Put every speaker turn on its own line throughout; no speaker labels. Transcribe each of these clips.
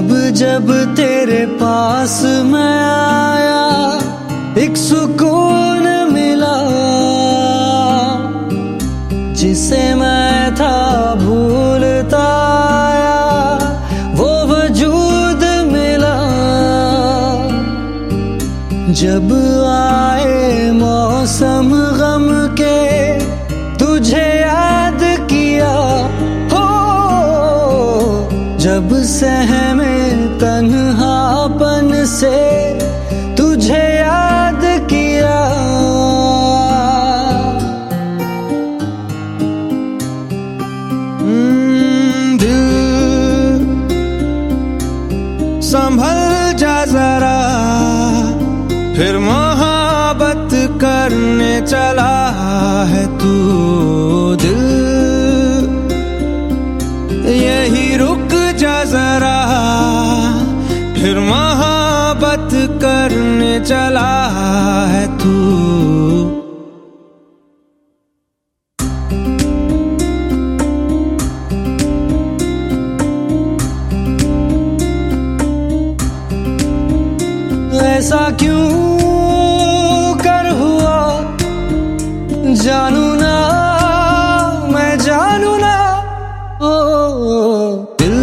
जब जब तेरे पास मैं आया एक सुकून मिला, जिसे मैं था भूलता आया वो वजूद मिला। जब आए मौसम गम के तुझे याद किया, हो जब सहमे तन्हापन से तुझे याद किया। दिल संभल जा जरा, फिर मोहब्बत करने चला है तू। दिल यही रुक जा जरा, फिर मोहब्बत करने चला है तू। ऐसा क्यों कर हुआ जानू ना, मैं जानू ना। ओ दिल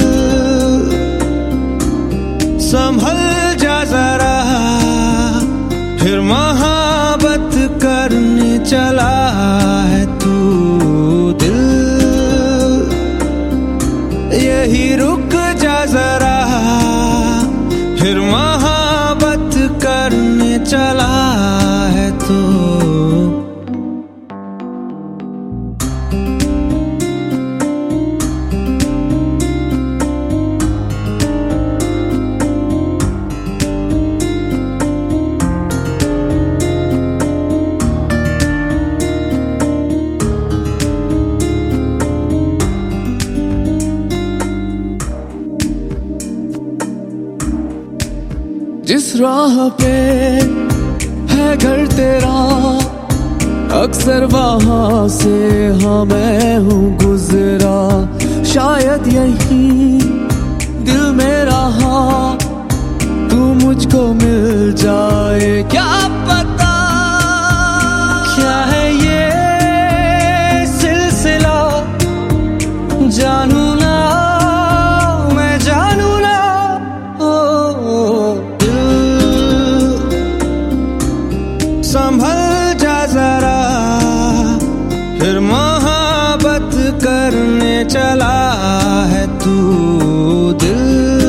संभल जा जरा, फिर मोहब्बत करने चला है तू। दिल यही रुक जा जरा, फिर मोहब्बत करने चला है तू।
जिस राह पे है घर तेरा, अक्सर वहां से हाँ मैं हूँ गुजरा। शायद यही दिल में रहा, तू मुझको मिल जाए क्या पता।
क्या है ये सिलसिला जानू ना, मैं जानू ना। संभल जा जरा, फिर मोहब्बत करने चला है तू। दिल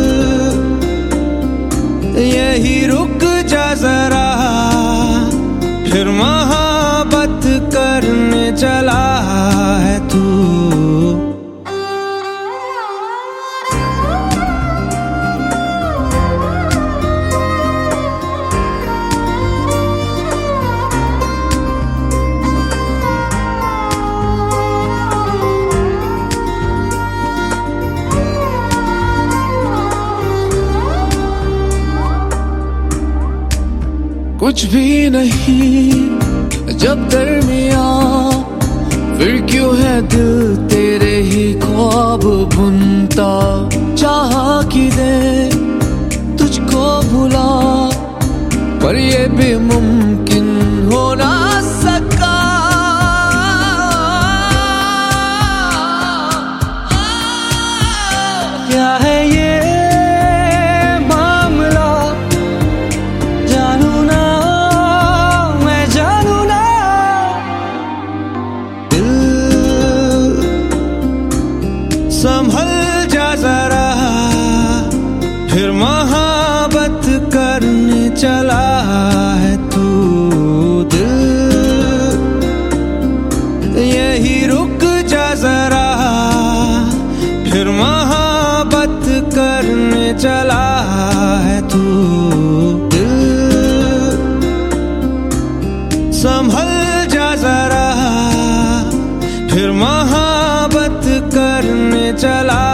यही रुक जा जरा, फिर मोहब्बत करने चला है तू।
कुछ भी नहीं जब दरमियां, फिर क्यों है दिल तेरे ही ख्वाब बुनता। चाहा कि दे तुझको भुला, पर ये भी मुमकिन हो ना सका।
क्या है ये संभल जा जरा, फिर मोहब्बत करने चला है तू। दिल यही रुक जा जरा, फिर मोहब्बत करने चला है तू। दिल संभल जा जरा, फिर मोहब्बत करने चला